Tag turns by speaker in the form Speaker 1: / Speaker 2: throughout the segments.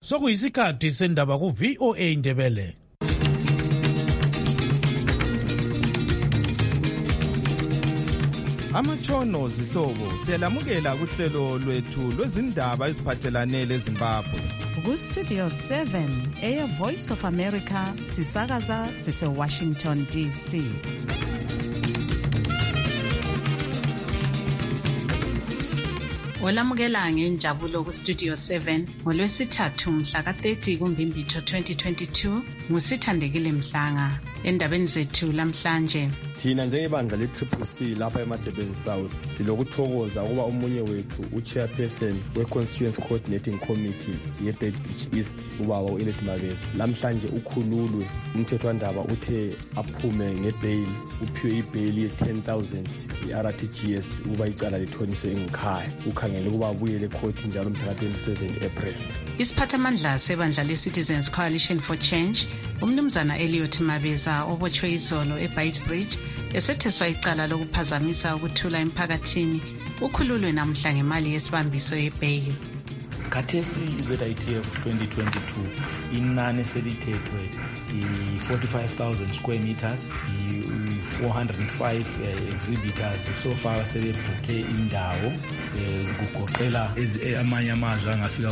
Speaker 1: Sokuyisikhathi sendaba ku VOA Indebele.
Speaker 2: Amatshono zihlobo siyalamukela kuhlelo lwethu lwezindaba eziphathelane leZimbabwe.
Speaker 3: Ku Studio 7 Air Voice of America sisakaza sise Washington DC.
Speaker 4: Olamukela ngenjabulo ku Studio 7 ngolwesithathu mhla ka30 kuMbimbithi 2022 ngusithandekile Mhlanga. Endabeni zethu lamhlanje,
Speaker 5: thina njengebandla le-CCC lapha eMadebeni South silokuthokoza ukuba omunye wethu uchairperson we-Constituency Coordinating Committee ye-Beitbridge East ubaba u-Elet Mabeza lamhlanje ukhululwe. Umthethwandaba uthe aphume ngebheyili, uphiwe ibheyili ye-10,000 i-RTGS ukuba icala lithoniswe engikhaya. Ukhangele ukuba abuyele ecourt njalo mhla ka-27 April.
Speaker 4: Isiphathamandla sebandla le-Citizens Coalition for Change umnumzana Eliot Mabeza obotshwe izolo eBeitbridge esetheswa icala lokuphazamisa ukuthula emphakathini ukhululwe namhla ngemali yesibambiso yebail.
Speaker 6: Khathesi iZITF 2022 inani selithethwe i-45,000 square meters, i-405 exhibitors so far sebebhuke indawo kugoqela amanye amazwe angafika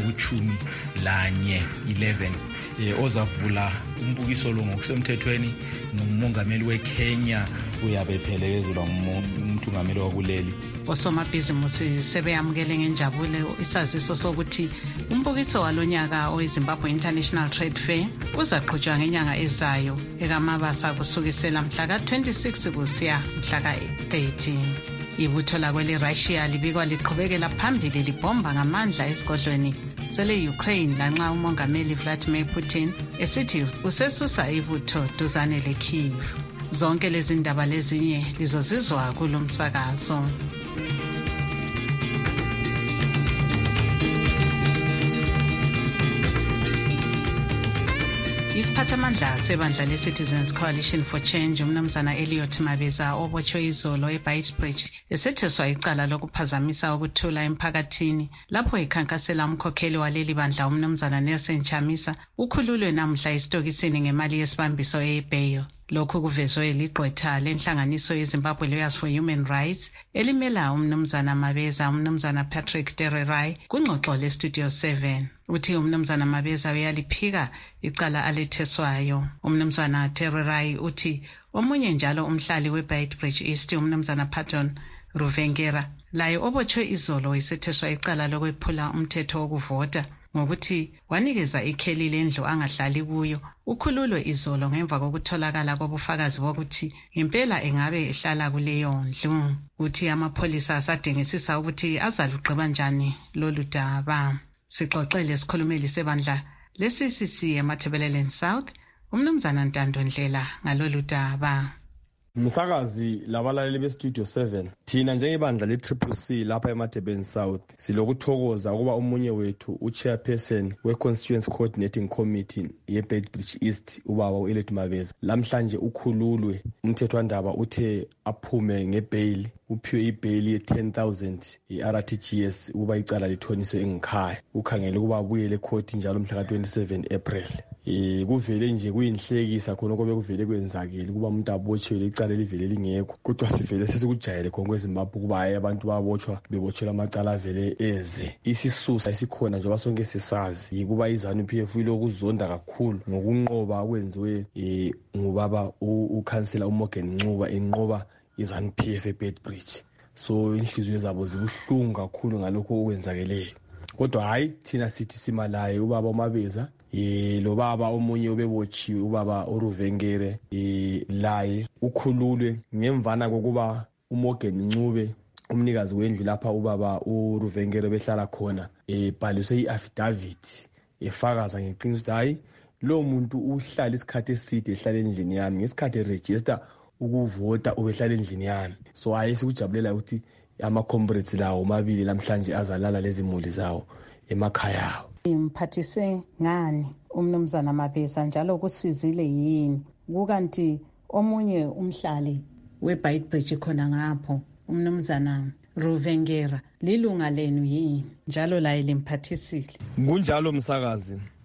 Speaker 6: ku-11 ozavula umbukiso lo ngokusemthethweni ngumongameli weKenya uyabe phelekezelwa ngumongameli wakuleli.
Speaker 4: Osomabhizimusi sebeyamukele ngenjabulo isaziso sokuthi umbukiso walonyaka oweZimbabwe International Trade Fair uzaqhutshwa ngenyanga ezayo ekamabasa kusukisela mhla ka-26 kusiya mhla ka-18. Ibutho lakwele Russia libikwa liqhubekela phambili libhomba ngamandla esigodlweni sele-Ukraine lanxa umongameli Vladimir Putin esithi usesusa ibutho duzane leKyiv. Zonke lezi ndaba lezinye lizozizwa kulomsakazo. Isiphathamandla sebandla le-Citizens Coalition for Change umnumzana Eliot Mabeza obotshwe izolo eBeitbridge esetheswa icala lokuphazamisa ukuthula emphakathini lapho ekhankasela umkhokheli waleli bandla umnumzana Nelson Chamisa ukhululwe namhla esitokisini ngemali yesibambiso yebail. Lokhu kuvezwe ligqwetha lenhlanganiso yeZimbabwe Lawyers for Human Rights elimela umnumzana Mabeza umnumzana Patrick Tererai kungxoxo le-Studio 7. Uthi umnumzana Mabeza uyaliphika icala aletheswayo. Umnumzana Tererai uthi omunye njalo umhlali weBeitbridge East umnumzana Pardon Ruvengera laye obotshwe izolo isetheswa icala lokwephula umthetho wokuvota ngokuthi wanikeza ikheli lendlu angahlali kuyo ukhululwe izolo ngemva kokutholakala kobufakazi bokuthi impela engabe ehlala kuleyo ndlu. Uthi amapholisa asadingisisa ukuthi azalugqiba njani lolu daba. Sixoxele sikhulumeli sebandla le-CCC eMatabeleland South umnumzana Ntando Ndlela ngalolu daba.
Speaker 5: Msakazi labalaleli beStudio 7 thina njengebandla le-CCC lapha eMadebeni South silokuthokoza ukuba omunye wethu uchairperson we-Constituency Coordinating Committee ye-Beitbridge East ubaba u-Elet Mabeza lamhlanje ukhululwe. Umthethwandaba uthe aphume ngebheyili, uphiwe ibheyili ye-10,000 i-RTGS ukuba icala lithoniswe engikhaya. Ukhangele ukuba abuyele ecourt njalo mhla ka-27 April. Kuvele nje kuyinhlekisa khona kobe kuvele kwenzakile ukuba umuntu abotshelwe icala livele lingekho, kodwa sivele sesikujayele khona kweZimbabwe ukuba hayi abantu babotshwa bebotshelwa amacala avele eze. Isisusa esikhona njengoba sonke sisazi yikuba iZANU-PF ilokuzonda kakhulu ngokunqoba okwenziwe ngubaba ukhansela uMorgan Ncuba enqoba iZANU-PF eBeitbridge. So inhliziyo zabo zibuhlungu kakhulu ngalokho okwenzakeleyo, kodwa hayi thina sithi simalaye ubaba uMabeza lo baba omunye obebotshiwe ubaba uRuvengere laye ukhululwe ngemvana kokuba uMorgan Ncube umnikazi wendlu lapha ubaba uRuvengere behlala khona ebhaliswe i-affidavit efakaza ngeqiniso ukuthi hayi lo muntu uhlala isikhathi eside ehlala endlini yami ngesikhathi eregister ukuvota ubehlala endlini yami. So hayi sikujabulela ukuthi ama-comrades lawo mabili lamhlanje azalala lezi muli zawo emakhaya awo.
Speaker 3: Imphathise ngani umnumzana Mabeza njalo kusizile yini? Kukanti omunye umhlali weBeitbridge khona ngapho umnumzana Ruvengera lilunga lenu yini njalo laye limphathisile?
Speaker 5: Kunjalo msakazi,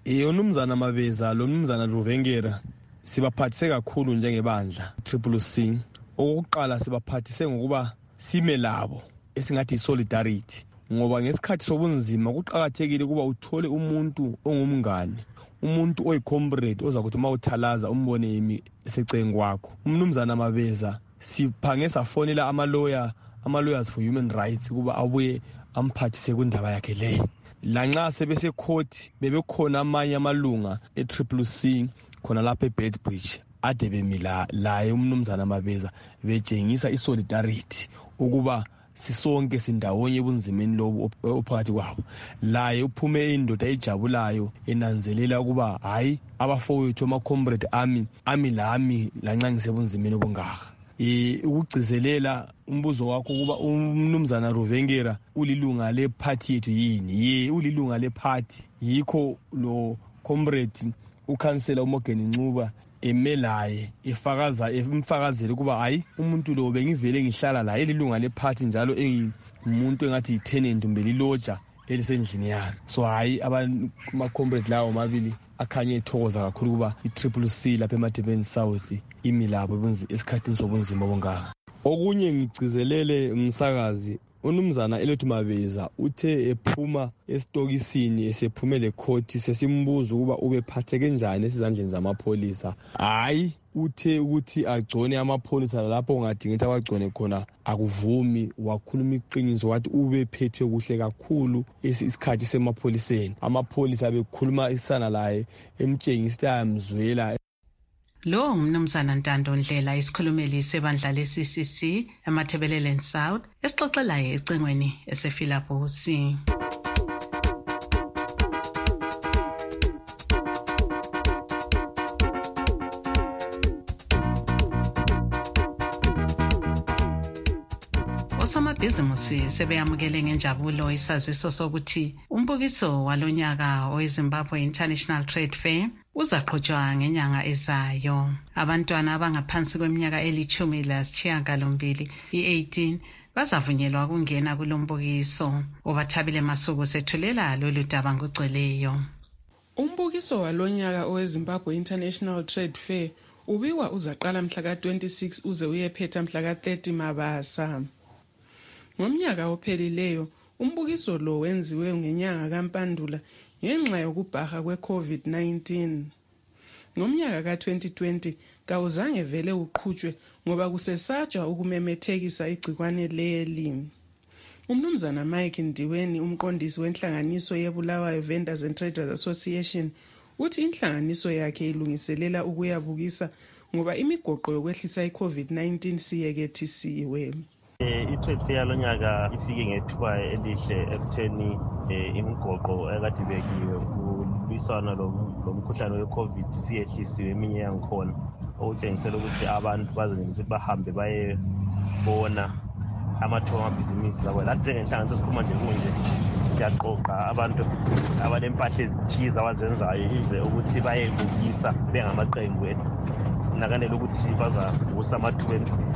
Speaker 5: Unumzana Mabeza lo Mnumzana Ruvengera sibaphathise kakhulu njengebandla Triple C. Okokuqala sibaphathise ngokuba sime labo esingathi solidarity, ngoba ngesikhathi sobunzima kuqhakathekile kuba uthole umuntu ongumngane, umuntu oyicomrade ozakuthi mawuthalaza umbone yimi esecengu kwakho. Umnumzana Mabeza siphange safonela ama-lawyers for human rights kuba abuye amphathise kundaba yakhe le. Lanxa sebese court bebekhona amanye amalunga e-Triple C khona lapha eBedbridge ade bemila laye umnumzana Mabeza betshengisa isolidarity ukuba sisonke sindawonye ebunzimeni lobu ophakathi kwabo. Laye uphume indoda ejabulayo enanzelela ukuba hayi abafowethu ama-comrade ami lami lanxa ngisebunzimeni obungaka. Ukugcizelela umbuzo wakho kuba umnumzana Ruvengera ulilunga lephathi yethu yini? Ulilunga lephathi, yikho lo comrade ukhansela uMorgan Ncuba emelaye emfakazela kuba hayi umuntu lo bengivele ngihlala la elilunga lephathi njalo engumuntu engathi yitenant liloja elisendlini yami. So hayi ama-comrade lawo mabili akhanye ethokoza kakhulu kuba i-Triple C lapha eMadebeni South imilabo esikhathini sobunzima obungaka. Okunye ngigcizelele umsakazi uNumzana Elliot Mabeza uthe ephuma esitokisini esephume le court sesimbuza ukuba ubephatheke kanjani esizandleni zamapholisa. Hayi uthe ukuthi agcone amapholisa lapho ngadinga ukuthi abagcone khona akuvumi. Wakhuluma iqiniso wathi ubephethwe kuhle kakhulu isikhathi semapholiseni. Amapholisa bekhuluma isana laye emtshengisa ukuthi ayamzwela.
Speaker 4: Lo umnumzana Ntando Ndlela isikhulumeli sebandla le-CCC eMatabeleland South esixoxelayo ecingweni esefilabusi. Osomabhizimusi sebeyamukele ngenjabulo isaziso sokuthi umbukiso walonyaka oweZimbabwe International Trade Fair uzaqhutshwa ngenyanga ezayo. Abantwana abangaphansi kweminyaka eli-18 i-18 bazavunyelwa ukungena kulombukiso. Ubathabile Masuku sethulela lolu daba ngugcweleyo.
Speaker 7: Umbukiso walonyaka oweZimbabwe International Trade Fair ubikwa uzaqala mhla ka-26 uze uyephetha mhla ka-30 Mabasa. Ngomnyaka ophelileyo umbukiso lo wenziwe ngenyanga kaMpandula ngenxa yokubhaha kwe-COVID-19. Ngomnyaka ka-2020 kawuzange vele uqhutshwe ngoba kusesatshwa ukumemethekisa igcikwane leli. Umnumzana Mike Ndiweni, umqondisi wenhlanganiso yeBulawayo Vendors and Traders Association, uthi inhlanganiso yakhe ilungiselela ukuyabukisa ngoba imigoqo yokwehlisa i-COVID-19 siyekethisiwe.
Speaker 8: I-trade fair lonyaka ifike ngethuba elihle ekutheni imigoqo ekade ibekiwe kulwisana lomkhuhlane we-COVID siyehlisiwe eminye yangikhona, okutshengisela ukuthi abantu bazenelisa ukuthi bahambe bayebona amathuba amabhizinisi labo. Lathi njengenhlanganiso esikhuluma nje kunje siyaqoqa abantu abanempahla ezithize abazenzayo ize ukuthi bayebukisa bengamaqembu. Sinakanela ukuthi bazavusa amathuba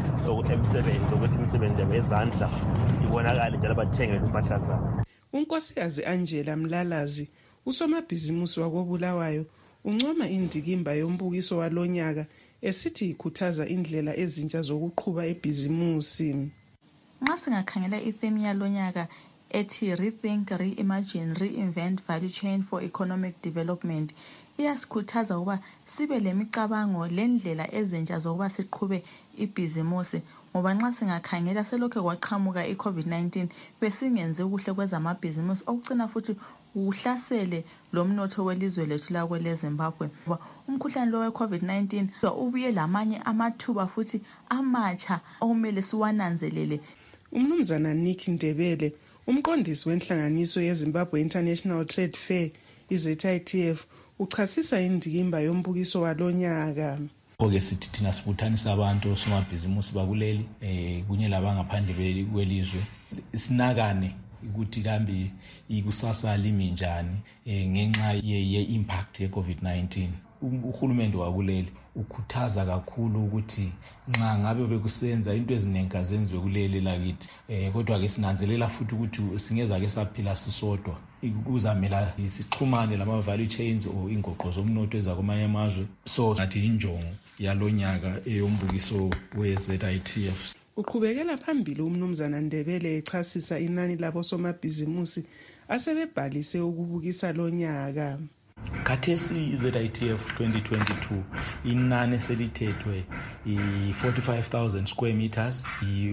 Speaker 8: emisebenzi ukuthi imisebenzi yabo yezandla ibonakale njalo bathengele impahla zabo.
Speaker 7: Unkosikazi Angela Mlalazi, usomabhizimusi wakoBulawayo, uncoma indikimba yombukiso walonyaka esithi ikhuthaza indlela ezintsha zokuqhuba ebhizimusi.
Speaker 9: Nxa singakhangela itheme yalonyaka ethi Rethink, Reimagine, Reinvent Value Chain for Economic Development, iyasikhuthaza ukuba sibe lemicabango lendlela ezintsha zokuba siqhube ibhizimusi, ngoba nxa singakhangela selokho kwaqhamuka i-COVID-19 besingenze kuhle kwezamabhizimusi okucina futhi uhlasele lo mnotho welizwe lethu la kweleZimbabwe. Umkhuhlane lo we-COVID-19 ubuye lamanye amathuba futhi amatsha okumele siwananzelele.
Speaker 7: Umnumzana Nick Ndebele, umqondisi wenhlanganiso yeZimbabwe International Trade Fair i-ZITF, uchasisa indikimba yombukiso walonyaka.
Speaker 6: Oke sithi thina sibuthanisa abantu osomabhizimusi bakuleli kunye labangaphandle kwelizwe sinakane ukuthi kambe ikusasa limi njani ngenxa ye-impact ye-COVID-19. uhulumende wakuleli ukhuthaza kakhulu ukuthi nxa ngabe bekusenza into eziningi azenziwe kuleli lakithi, kodwa ke sinanzelela futhi ukuthi singeza ke saphila sisodwa, kuzamela isixhumane lama value chains or ingoqo zomnotho ezakwamanye amazwe. So ngathi injongo yalonyaka eyombukiso we-ZITF.
Speaker 7: Uqhubekela phambili umnumzana Ndebele echasisa inani labo somabhizimusi asebebhalise ukubukisa lonyaka.
Speaker 6: Khathesi ZITF 2022 inani selithethwe i-45,000 square meters,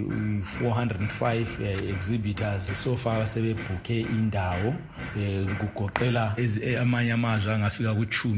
Speaker 6: i-405 exhibitors so far sebebhuke indawo, kugoqela amanye amazwe angafika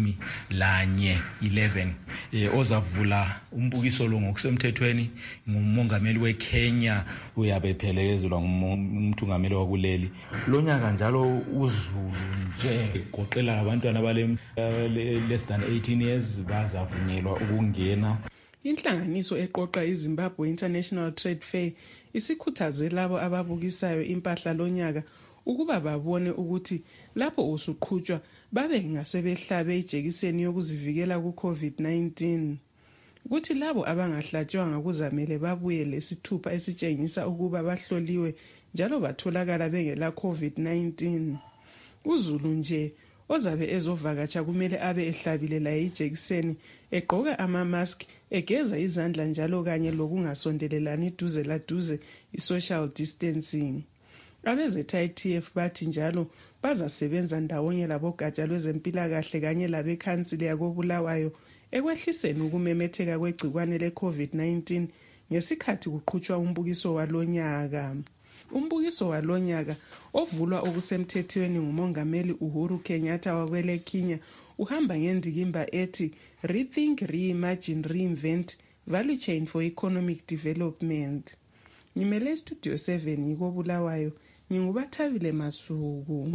Speaker 6: ku-11 ozavula umbukiso lo ngokusemthethweni ngumongameli weKenya uyabe phelekezelwa ngumthungameli wakuleli. Lonyaka njalo uZulu nje goqela abantwana less than 18 years bazavunyelwa ukungena.
Speaker 7: Inhlanganiso eqoqa iZimbabwe International Trade Fair isikhuthaze labo ababukisayo impahla lonyaka ukuba babone ukuthi lapho usuqhutshwa babe ngasebehlabe ijekiseni yokuzivikela ku-COVID-19. Kuthi labo abangahlatshwanga kuzamele babuye lesithupha esitshengisa ukuba bahloliwe njalo batholakala bengela COVID-19. UZulu nje ozabe ezovakatsha kumele abe ehlabile la ijekiseni, egqoka ama-mask, egeza izandla njalo kanye lokungasondelelani duze la duze, i-social distancing. Abeze-ZITF bathi njalo bazasebenza ndawonye labogatsha lwezempilakahle kanye labekhansili yakoBulawayo ekwehliseni ukumemetheka kwegcikwane le-COVID-19 ngesikhathi kuqhutshwa umbukiso walonyaka. Umbukiso walonyaka ovulwa okusemthethweni ngumongameli Uhuru Kenyatta wakwele Kenya uhamba ngendikimba ethi Rethink, Reimagine, Reinvent, Value Chain for Economic Development. Ngimele Studio 7 yikoBulawayo, ngingubathabile Masuku.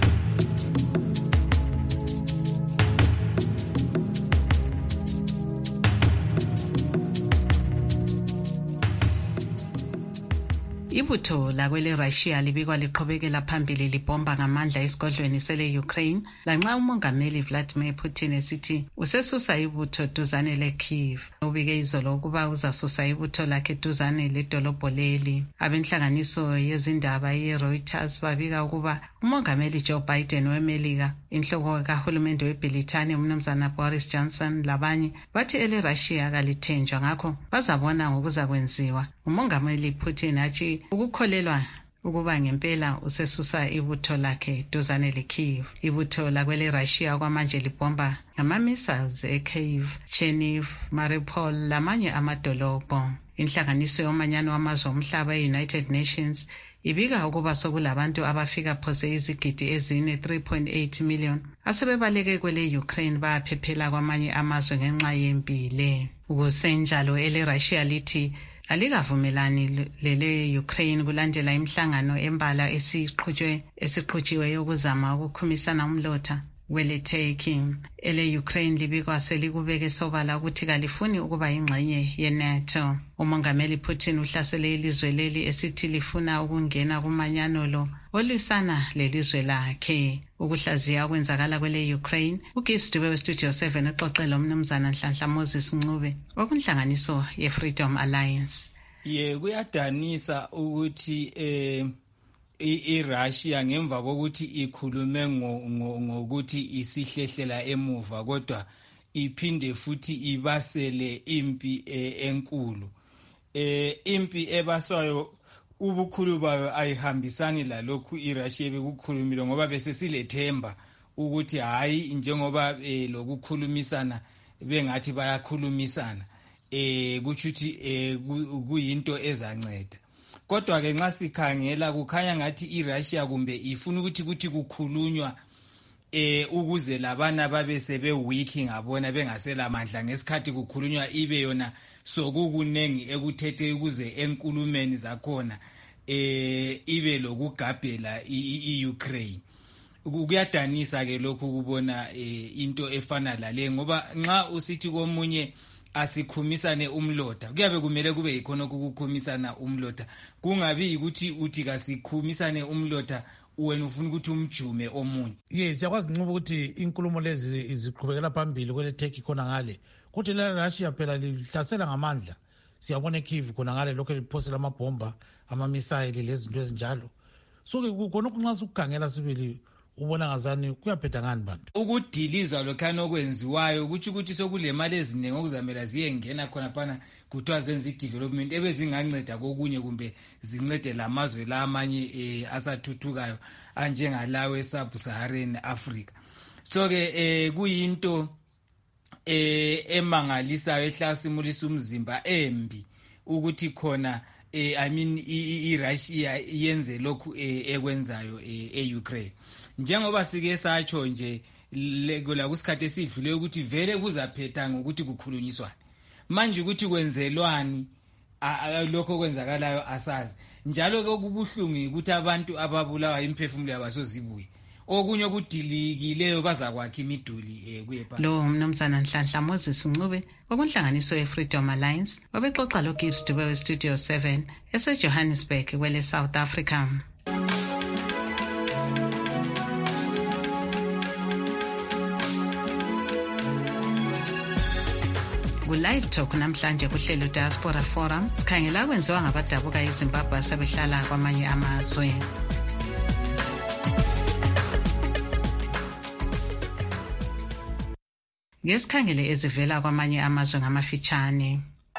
Speaker 4: Ibutho lakwele Russia libikwa liqhubekela phambili libhomba ngamandla esigodlweni sele-Ukraine lanxa umongameli Vladimir Putin esithi usesusa ibutho duzane le-Kyiv. Ubike izolo ukuba uzasusa ibutho lakhe duzane ledolobho leli. Abenhlanganiso yezindaba ye-Reuters babika ukuba umongameli Joe Biden weMelika, inhloko kahulumende weBritani umnumzana Boris Johnson labanye bathi ele-Russia kalithenjwa ngakho bazabona ngokuzakwenziwa. Umongameli Putin athi ukukholelwa ukuba ngempela usesusa ibutho lakhe duzane le-Kyiv. Ibutho lakwele Russia kwamanje libhomba ngama-missiles e-Kyiv, Chernihiv, Mariupol lamanye amadolobho. Inhlanganiso yomanyano wamazwe omhlaba e-United Nations ibika ukuba sokulabantu abafika phose izigidi ezine 3.8 million asebebaleke kwele Ukraine bayaphephela kwamanye amazwe ngenxa yempile. Ukusenjalo ele-Russia lithi alikavumelani lele Ukraine kulandela imihlangano embala esiqhutshiwe yokuzama ukukhumisana umlotha wele Turkey. Ele Ukraine libikwa selikubeke sobala ukuthi kalifuni ukuba ingxenye ye-NATO. Umongameli Putin uhlasele ilizwe leli esithi lifuna ukungena kumanyano lo olwisana lelizwe lakhe. Ukuhlaziya okwenzakala kwele Ukraine, uGibbs Dube weStudio 7 uxoxela umnumzana Nhlanhla Moses Ncube okunhlanganiso ye-Freedom Alliance.
Speaker 10: Kuyadanisa ukuthi iRussia ngemva kokuthi ikhulume ngokuthi isihlehlela emuva kodwa iphinde futhi ibasele impi enkulu. Impi ebasayo ubukhulu bayo ayihambisani lalokhu iRussia bekukhulumile ngoba besesilethemba ukuthi hayi njengoba lokukhulumisana bengathi bayakhulumisana kuchuthi kuyinto ezanceda. Kodwa ke nxa sikhangela kukhanya ngathi iRussia kumbe ifuna ukuthi kukhulunywa ukuze labana babe sebe weak ngabona bengasela amandla ngesikhathi kukhulunywa ibe yona sokukunengi ekuthethe ukuze enkulumeni zakhona ibe lokugabhela iUkraine. Kuyadanisa ke lokhu kubona into efana lale ngoba nxa usithi komunye asikhumisane umlotha kuyabe kumele kube yikhona ukukhumisana umlotha, kungabi ukuthi uthi kasikhumisane umlotha wena ufuna ukuthi umjume omunye.
Speaker 1: Yes, siyakwazi ncuba ukuthi inkulumo lezi ziqhubekela phambili kwele Turkey khona ngale. Kuthi la Russia phela lihlasela ngamandla. Siyabona eKyiv khona ngale lokho liphosela amabhomba, ama-missile lezinto ezinjalo. So khona kunxa ukukhangela sibili ubona ngazani kuyaphetha ngani bantu.
Speaker 10: Ukudiliza lokhana okwenziwayo kuthi ukuthi sokule mali eziningi okuzamela ziyengena khona phana kuthiwa zenza i-development ebezinganceda kokunye kumbe zincede lamazwe la amanye asathuthukayo anjengalawe e-Sub-Saharan Africa. So-ke kuyinto emangalisayo ehlasimulisa umzimba embi ukuthi khona i-Russia yenze lokhu ekwenzayo e-Ukraine. Njengoba sike satsho nje la kusikhathi esidlule ukuthi vele kuzaphetha ngokuthi kukhulunyiswane. Manje ukuthi kwenzelwani lokho kwenzakalayo asazi. Njalo ke kubuhlungu ukuthi abantu ababulawa imphefumulo yabasozibuye. Okunye kudilikileyo bazakwakha imiduli kuyepha.
Speaker 4: Lo mnumzana Nhlanhla Moses Ncube okunhlanganiso ye-Freedom Alliance wabexoxa lo Gibbs Dube we-Studio 7 ese-Johannesburg kwele South Africa. Ku-Live Talk namhlanje kuhlelo Diaspora Forum sikhangela kwenziwa ngabadabuka eZimbabwe asebehlala kwamanye amazwe. Ngesikhangele ezivela kwamanye amazwe ngamafitshane.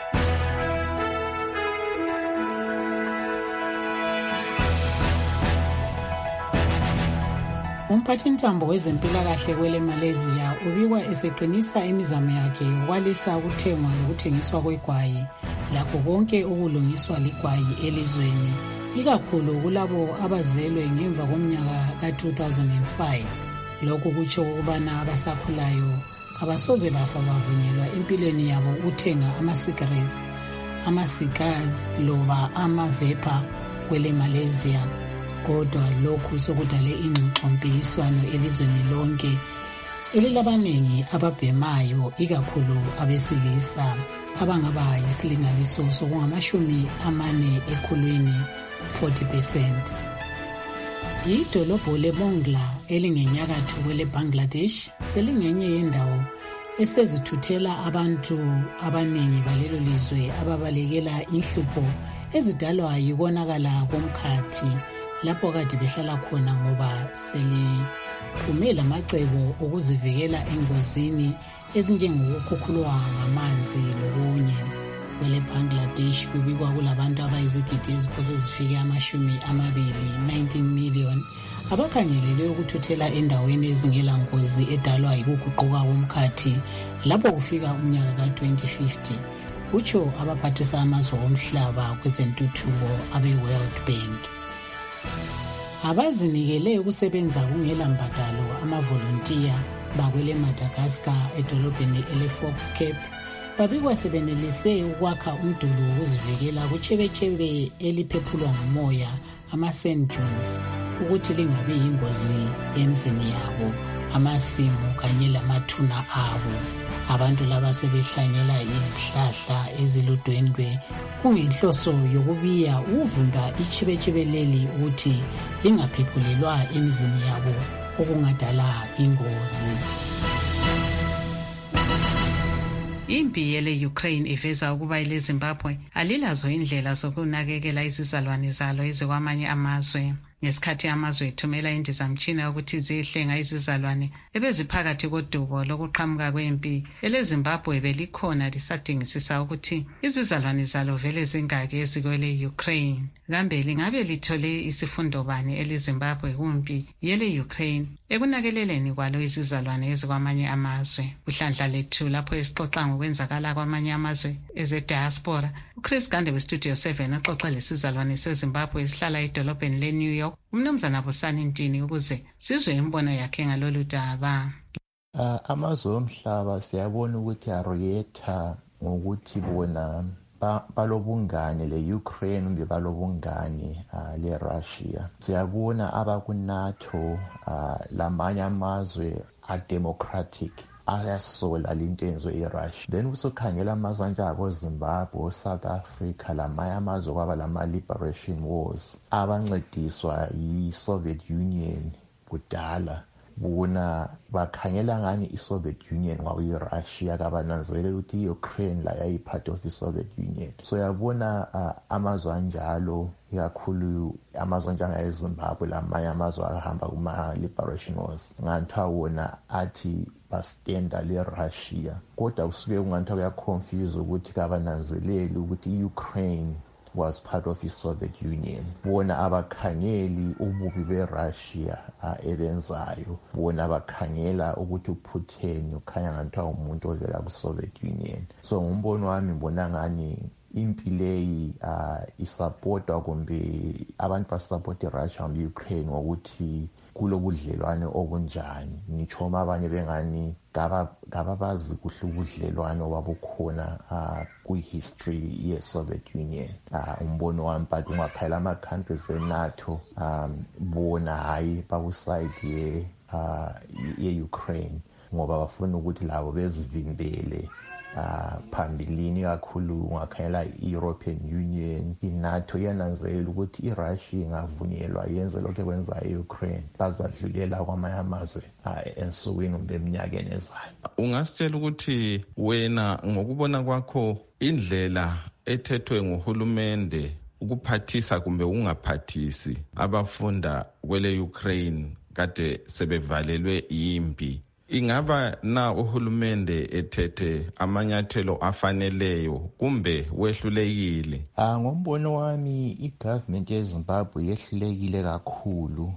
Speaker 11: Umphathintambo wezempilakahle kwele Malaysia ubikwa eseqinisa imizamo yakhe yokwalisa ukuthengwa lokuthengiswa kwegwayi lapho konke okulungiswa ligwayi elizweni, ikakhulu kulabo abazelwe ngemva komnyaka ka-2005. Lokhu kutsho ukubana abasakhulayo abasoze bafa bavunyelwa empilweni yabo ukuthenga ama-cigarettes, ama-cigars loba ama-vapor kwele Malaysia. Kodwa lokhu sokudale ingxoxompikiswano elizweni lonke elilabaningi ababhemayo, ikakhulu abesilisa abangaba yisilinganiso sokungamashumi 40 ekhulwini, 40%. Idolobho leMongla elingenyakatho kwele Bangladesh selingenye yendawo esezithuthela abantu abaningi balelo lizwe ababalekela inhlupho ezidalwa yikonakala komkhathi lapho kade behlala khona ngoba seliphume lamacebo okuzivikela engozini ezinjengokukhukhulwa ngamanzi lokunye. Kwele Bangladesh kubikwa kulabantu abayizigidi eziphose zifike 19 million abakhangelelwe ukuthuthela endaweni ezingela ngozi edalwa yikuguquka komkhathi lapho kufika umnyaka ka-2050, kutsho abaphathisa amazwe omhlaba kwezentuthuko abe-World Bank. Abazinikele ukusebenza kungela mbadalo amavolontiya bakwele Madagascar edolobheni ele-Fox Cape babikwa sebenelise ukwakha umduli wokuzivikela kuchebechebe eliphephulwa ngumoya, ama-sand dunes, ukuthi lingabi yingozi emzini yabo, amasimu kanye lamathuna abo. Abantu laba sebehlanyela izihlahla eziludwendwe kungenhloso yokubiya ukuvimba ichebechebe leli ukuthi lingaphephulelwa emizini yabo okungadala ingozi.
Speaker 4: Impi yele Ukraine iveza ukuba ile Zimbabwe alilazo indlela zokunakekela izizalwane zalo ezikwamanye amazwe. Ngesikhathi amazwe ethumela indizamtshina yokuthi ziyehlenga izizalwane ebeziphakathi kodubo lokuqhamuka kwempi, eleZimbabwe belikhona lisadingisisa ukuthi izizalwane zalo vele zingaki ezikwele Ukraine. Kambe lingabe lithole isifundo bani eleZimbabwe kumpi yele Ukraine ekunakeleleni kwalo izizalwane ezikwamanye amazwe? Kuhlandla lethu lapho esixoxa ngokwenzakala kwamanye amazwe eze-diaspora, uChris Gande we-Studio 7 uxoxa lesizalwane seZimbabwe esihlala edolobheni le-New York, umnumzana Busani Ntini, ukuze sizwe imbono yakhe ngalolu daba.
Speaker 12: Amazwe omhlaba siyabona ukuthi ariyetha ngokuthi bona balobungane le-Ukraine kumbe balobungane le-Russia. Siyabona abaku-NATO lamanye amazwe a-democratic ayasola lintenzo eRussia. Then usokhangela amazwe anjengako Zimbabwe, South Africa, lamanye amazwe kwaba lama-liberation wars abancediswa yi-Soviet Union kudala. Bona bakhangela ngani i-Soviet Union kwakuyi-Russia, kabananzelela ukuthi i-Ukraine la yayi-part of i-Soviet Union. So yabona amazwe anjalo, ikakhulu amazwe anjengayeZimbabwe, lamanye amazwe ahamba kuma-liberation wars, ngathiwa wona athi bastenda le-Russia, kodwa kusuke kungathiwa kuyaconfuse ukuthi kabananzeleli ukuthi i-Ukraine was part of the Soviet Union. Bona abakhangeli ububi beRussia ebenzayo, bona abakhangela ukuthi uPutin ukhanya ngathiwa umuntu ovela ku-Soviet Union. So ngumbono wami ngibona ngani impi leyi isupportwa kumbe abantu basupporta iRussia kumbe i-Ukraine ngokuthi kulobudlelwane obunjani. Ngitsho abanye bengani kababazi kuhle ubudlelwane obabukhona kwi-history ye-Soviet Union. Umbono wami, but ungakhayela ama-countries e-NATO bona hayi bakuside ye-Ukraine ngoba bafuna ukuthi labo bezivimbele phambilini. Kakhulu ungakhayela i-European Union, i-NATO iyananzelela ukuthi iRussia ingavunyelwa yenze lokho ekwenza e-Ukraine, bazadlulela kwamanye amazwe ensukwini kumbe eminyakeni ezayo.
Speaker 2: Ungasitshela ukuthi wena ngokubona kwakho indlela ethethwe nguhulumende ukuphathisa kumbe ungaphathisi abafunda kwele Ukraine kade sebevalelwe impi, ingaba na uhulumende ethethe amanyathelo afaneleyo kumbe wehlulekile?
Speaker 12: Ngombono wami igovernment yeZimbabwe yehlulekile kakhulu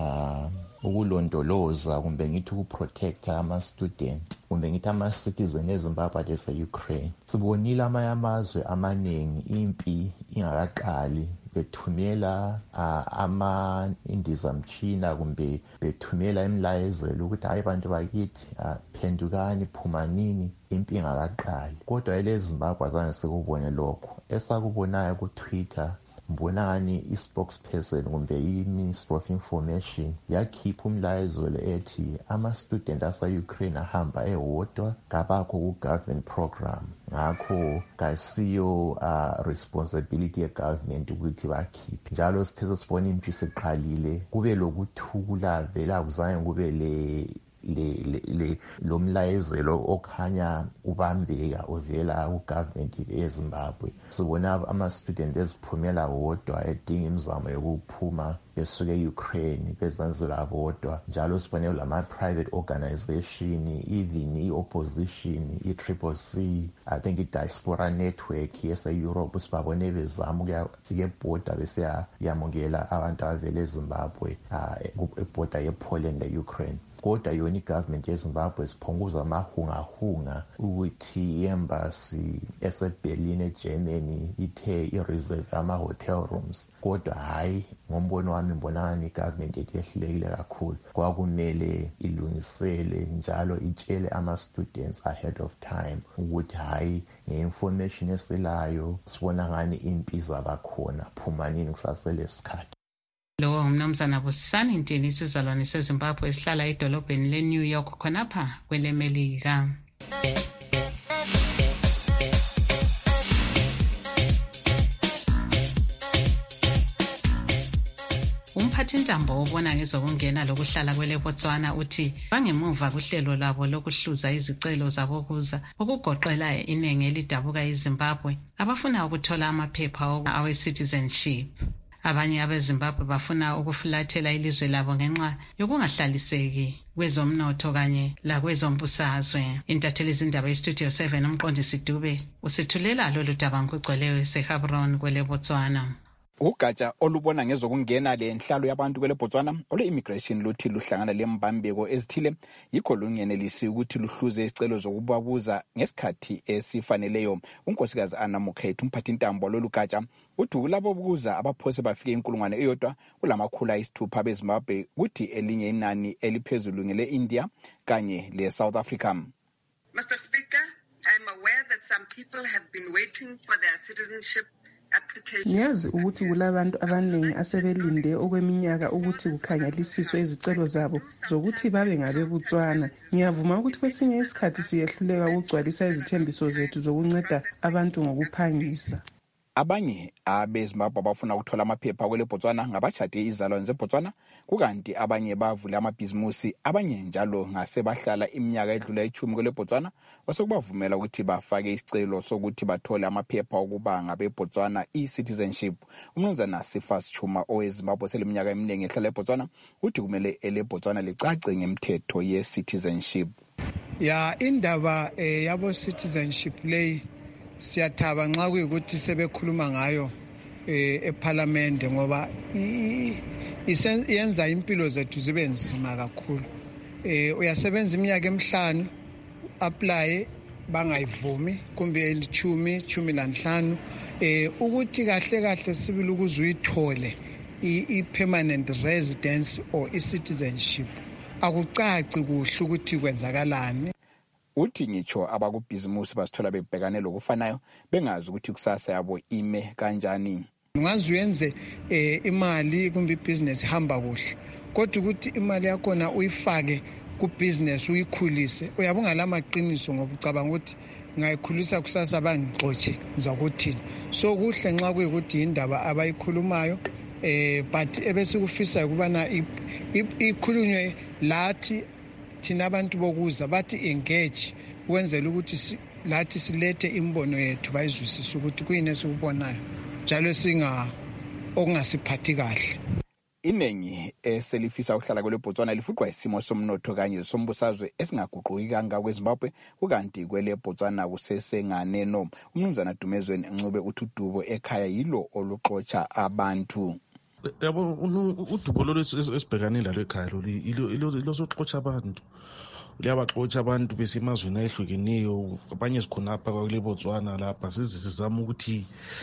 Speaker 12: ukulondoloza kumbe ngithi ukuprotecta ama-student kumbe ngithi ama-citizen eZimbabwe ase-Ukraine. Sibonile amanye amazwe amaningi impi ingakaqali bethumela ama-indizamtshina kumbe bethumela imlayezelo ukuthi hayi bantu bakithi phendukani, phumanini, impi ingakaqali. Kodwa eleZimbabwe azange sikubone lokho. Esakubonayo ku-Twitter mbona ngani i-spokesperson kumbe i-Ministry of Information yakhipha umlayezelo ethi ama-student asa-Ukraine ahamba ewodwa, kabakho ku-government program, ngakho kasiyo responsibility ye-government ukuthi bakhiphe. Njalo sithe sesibona impi seqalile kube lokuthula vela kuzange kube lo mlayezelo okhanya ubambeka ovela ku-government yeZimbabwe. Sibona ama-student eziphumela wodwa edinga imizamo yokuphuma besuke e-Ukraine bezenzela bodwa. Njalo sibone lama-private organization, even i-opposition, i-CCC, I think i-diaspora network yase-Europe, sibabone bezama ukuyafika ebhoda besiyamukela abantu abavela eZimbabwe ebhoda ye-Poland le-Ukraine. Kodwa yona igovernment yeZimbabwe siphonguza amahungahunga ukuthi i-embassy eseBerlin eGermany ithe i-reserve ama-hotel rooms. Kodwa hayi, ngombono wami mbonani igovernment yethu yehlulekile kakhulu. Kwakumele ilungisele njalo itshele ama-students ahead of time ukuthi hayi, nge-information eselayo sibona ngani impi zabakhona, phumanini kusasele isikhathi.
Speaker 4: Lo umnumzana Busisani Ntini, isizalwane seZimbabwe esihlala edolobheni leNew York khonapha kwelemelika. Umphathintambo obona ngezokungena lokuhlala kweleBotswana uthi bangemuva kuhlelo labo lokuhluza izicelo zabokuza okugoqela iningi elidabuka eZimbabwe abafuna ukuthola amaphepha awe-citizenship. Abanye abeZimbabwe bafuna ukufulathela ilizwe labo ngenxa yokungahlaliseki kwezomnotho kanye lakwezombusazwe. Intatheli izindaba yeStudio 7 umqondisi Dube usithulela lolu daba ngokugcweleyo eseHabron kweleBotswana.
Speaker 13: Ugatsha olubona ngezokungena lenhlalo yabantu kweleBotswana ole-immigration luthi luhlangana lembambeko ezithile, yikho lungenelisi ukuthi luhluze izicelo zokubabuza ngesikhathi esifaneleyo. Unkosikazi Anna Mukhethi, umphathintambo lolu gatsha, uthi kulabo bokuza abaphose bafike 1,000 kulamakhulu beZimbabwe, kuthi elinye inani eliphezulu ngele-India kanye le-South Africa.
Speaker 14: Mr. Speaker, I'm aware that some people have been waiting for their citizenship
Speaker 7: Ngiyazi ukuthi kulabantu abaningi asebelinde okweminyaka ukuthi kukhangelisiswe izicelo zabo zokuthi babe ngabeBotswana. Ngiyavuma ukuthi kwesinye isikhathi siyehluleka ukugcwalisa izithembiso zethu zokunceda abantu ngokuphangisa.
Speaker 13: Abanye abeZimbabwe abafuna ukuthola amaphepha kwele Botswana ngabashade izalwane zeBotswana, kukanti abanye bavule amabhizimusi, abanye njalo ngasebahlala iminyaka edlula 10 kwele Botswana, osekubavumela ukuthi bafake isicelo sokuthi bathole amaphepha okuba ngabeBotswana i-citizenship. Umnumzana Sifas Chuma oweZimbabwe seleminyaka eminingi ehlala eBotswana uthi kumele eleBotswana licace ngemithetho ye-citizenship.
Speaker 14: Ya indaba yabo citizenship leyi siyathaba nxa kuyikuthi sebekhuluma ngayo eParliament ngoba yenza impilo zethu zibe nzima kakhulu. Uyasebenza iminyaka emihlanu apply bangayivumi kumbe 15 ukuthi kahle sibili ukuzuyithole i-permanent residence or i-citizenship akucaci kuhle ukuthi kwenzakalani.
Speaker 13: Uthi ngitsho abakubhizimusi basithola bebhekane lokufanayo bengazi ukuthi kusasa yabo ime kanjani.
Speaker 14: Ungaze uyenze imali kumbe ibusiness ihamba kuhle, kodwa ukuthi imali yakho na uyifake kubusiness uyikhulise uyabonga lamaqiniso ngoba ucabanga ukuthi ngayikhulisa kusasa bangixotshe ngizakuthini. So kuhle nxa kuyikuthi indaba abayikhulumayo but ebesikufisa ukubana ikhulunywe lathi thina abantu bokuza bathi engage wenzela ukuthi lathi silethe imbono yethu bayizwisise ukuthi kuyini esikubonayo njalo okungasiphathi kahle.
Speaker 13: Inengi eselifisa ukuhlala kwele Botswana lifuqwa isimo somnotho kanye sombusazwe esingaguquki kangaka kweZimbabwe, kukanti kwele Botswana kusesenganeno. Umnumzana Dumezweni Ncube uthi udubo ekhaya yilo oluxotsha abantu.
Speaker 15: Yabo udubo esibhekane lalo ekhaya lo soxotsha abantu. Liyabaxotsha abantu besemazweni ayehlukeneyo, abanye sikhonapha kwakule Botswana lapha sizama ukuthi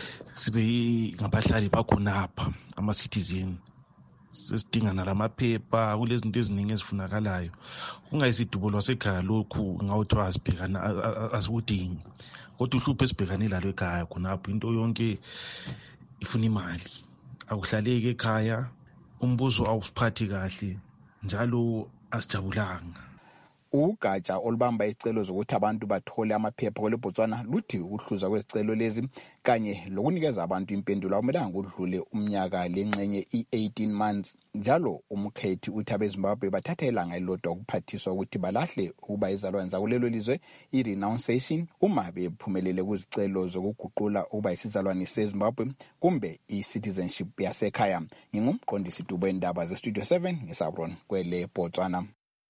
Speaker 15: sibe ngabahlali bakhonapha ama-citizen. Sesidingana lamaphepha kulezinto eziningi ezifunakalayo. Kungayisidubo lwasekhaya lokhu ngawuthiwa asibhekana asikudingi, kodwa uhlupho esibhekane lalo ekhaya khonapha into yonke ifuna imali. Akuhlaleki ekhaya, umbuso awusiphathi kahle, njalo asijabulanga.
Speaker 13: Ugatsha olubamba isicelo zokuthi abantu bathole amaphepha kwele Botswana luthi ukuhluza kwezicelo lezi kanye lokunikeza abantu impendulo akumelanga kudlule umnyaka lengxenye i-18 months. Njalo umkhethi uthi abeZimbabwe bathatha ilanga elilodwa ukuphathiswa ukuthi balahle ukuba izalwane zakulelo lizwe i-renunciation uma bephumelele kuzicelo zokuguqula ukuba isizalwane seZimbabwe kumbe i-citizenship yasekhaya. Ngingumqondisi Dubo endaba ze-Studio 7 ngisabron kwele Botswana.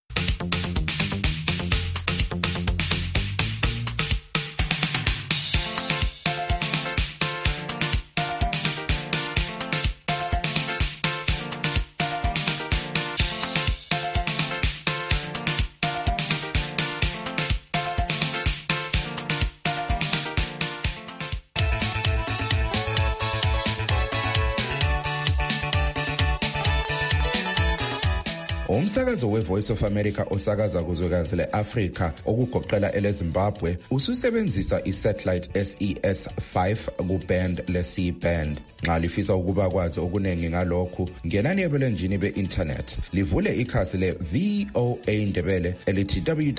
Speaker 16: Umsakazo we-Voice of America osakaza kuzwekazi le-Afrika okugoqela eleZimbabwe ususebenzisa i-satellite SES-5 ku-band le-C-band. Nxa lifisa ukuba kwazi okuningi ngalokhu, ngenani ebulenjini be-internet livule ikhasi le-VOA Ndebele elithi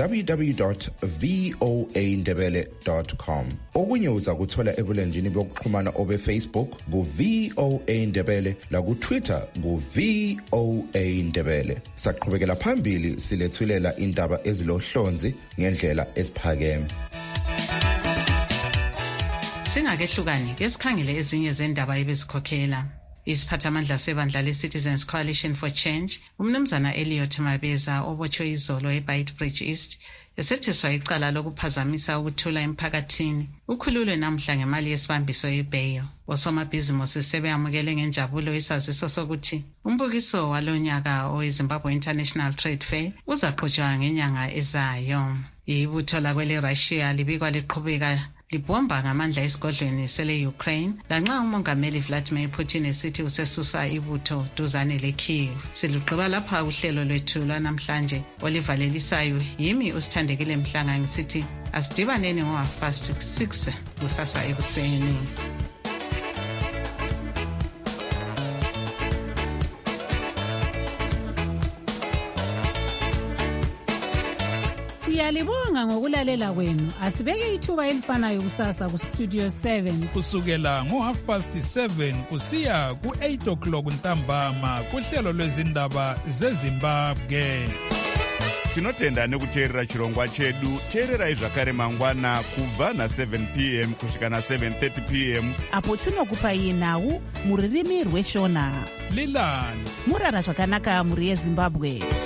Speaker 16: www.voandebele.com. Okunye uza kuthola ebulenjini bokuxhumana obe-Facebook ku-VOA Ndebele laku-Twitter ku-VOA Ndebele. Saqhubekela phambili silethulela indaba ezilohlonzi ngendlela esiphakeme.
Speaker 4: Singakehlukani ke sikhangele ezinye zendaba ebesikhokhela. Isiphathamandla sebandla le-Citizens Coalition for Change, umnumzana Elliot Mabeza obotshwe izolo eBeitbridge East esetheswa icala lokuphazamisa ukuthula emphakathini. Ukhululwe namhla ngemali yesibambiso yebail. Osomabhizimusi sebeyamukele ngenjabulo isaziso sokuthi umbukiso walonyaka oweZimbabwe International Trade Fair uzaqhutshwa ngenyanga ezayo. Ibutho lakwele Russia libikwa liqhubeka libomba ngamandla esigodlweni sele-Ukraine lanxa umongameli Vladimir Putin esithi usesusa ibutho duzane le-Kyiv. Silugqiba lapha uhlelo lwethu lwanamhlanje olivalelisayo yimi usithandekile Mhlanga ngisithi asidibaneni ngo-6 kusasa ekuseni.
Speaker 11: Siyalibonga ngokulalela kwenu. Asibeke ithuba elifanayo kusasa ku Studio 7
Speaker 17: kusukela ngo7:30 kusiya ku8:00 ntambama kuhlelo lwezindaba zeZimbabwe.
Speaker 18: Tinotenda nekuteerera chirongwa chedu. Teererai zvakare mangwana kubva na7 p.m. kusvika na7:30 p.m.
Speaker 3: apo tinokupai nhau muririmi rweshona.
Speaker 17: Lilani
Speaker 3: murara zvakanaka muri yeZimbabwe.